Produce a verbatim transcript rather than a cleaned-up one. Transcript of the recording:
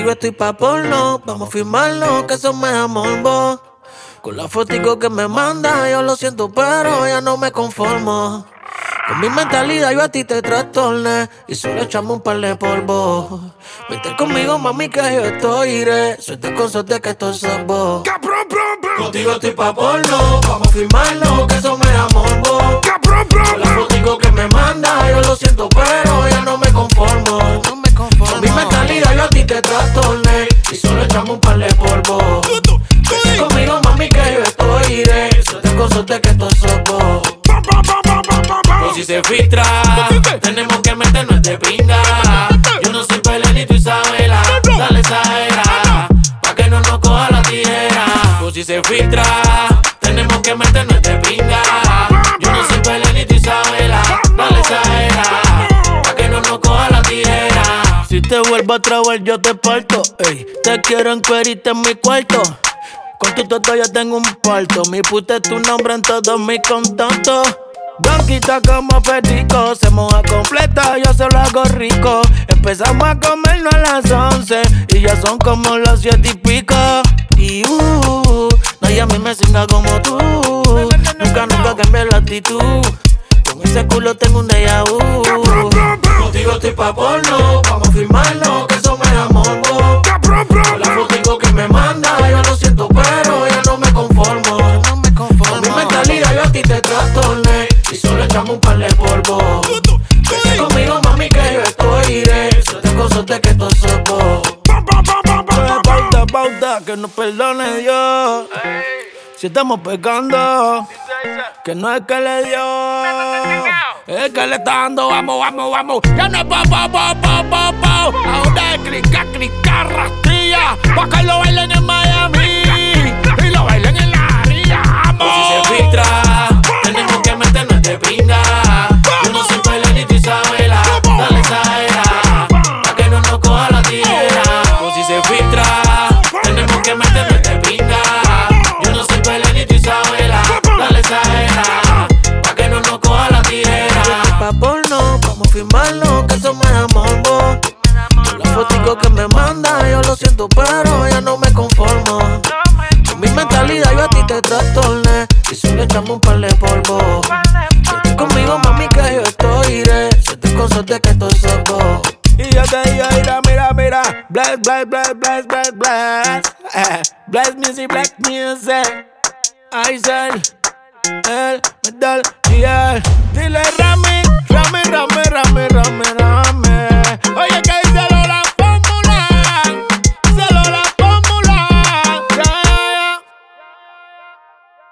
Contigo estoy pa' porno, vamos a firmarlo, que eso me da morbo. Con la fotico que me manda, yo lo siento, pero ya no me conformo. Con mi mentalidad yo a ti te trastorné y solo echamos un par de polvo. Vente conmigo, mami, que yo estoy iré. Suerte con suerte que esto es vos. Contigo estoy pa' porno, vamos a firmarlo, que eso me da morbo. Con la fotico que me manda, yo lo siento, pero ya no me conformo. No me conformo. Con mi mentalidad yo a ti te trastorné y solo echamos un par de polvo. Vente conmigo, mami, que yo estoy iré. Suerte con suerte que esto es vos. O si se filtra, tenemos que meternos de pinga. Yo no soy pelenito y Isabela, dale exagera, pa' que no nos coja la tijera. O si se filtra, tenemos que meternos de pinga. Yo no soy pelenito y Isabela, dale exagera, pa' que no nos coja la tijera. Si te vuelvo a trabar yo te parto, ey. Te quiero encuerita en mi cuarto. Con tu toto yo tengo un parto. Mi puta es tu nombre en todos mis contactos. Blanquita como perico, se moja completa, yo se lo hago rico. Empezamos a comernos a las once y ya son como las siete y pico. Y uh, nadie a mí me singa como tú. Nunca, nunca cambié la actitud. Con ese culo tengo un déjà vu. Contigo estoy pa' porno, vamos a firmarlo, que eso me da morbo. Con la fotico que me manda, yo lo siento, pero ya no me conformo. No me conformo. Con mi mentalidad yo a ti te trastorné y solo echamos un par de polvo. Vete conmigo, mami, que yo estoy iré. Suerte con suerte que esto es vos. Pauta, pauta, que nos perdone Dios. Si estamos pecando, que no es que le dio, es que le está dando, vamos, vamos, vamos. Ya no es pa, pa, pa, pa, pa, pa. Ahora es clica, clica, rastrilla, pa' que lo bailen en Miami y lo bailen en la ría. Vamos. Si se filtra, tenemos que meternos de pinga. Yo no soy pelenito y Isabela, dale exagera, pa' que no nos coja la tijera. O si se filtra, tenemos que meternos de pinga. Yo no soy pelenito y Isabela, dale exagera, pa' que no nos coja la tijera. Pa' porno, vamos a firmarlo, que eso me da morbo. La fotico que me manda, yo lo siento, pero ya no me conformo. Con mi mentalidad yo a ti te trastorné y solo echamos un par de polvo. Vete conmigo, mami, que yo estoy iré. Suerte con suerte que esto es vos. Y yo te digo, mira, mira, mira. Bless, bless, bless, bless, bless, bless. Eh, bless music, black music. Aisel, el metal y el. Dile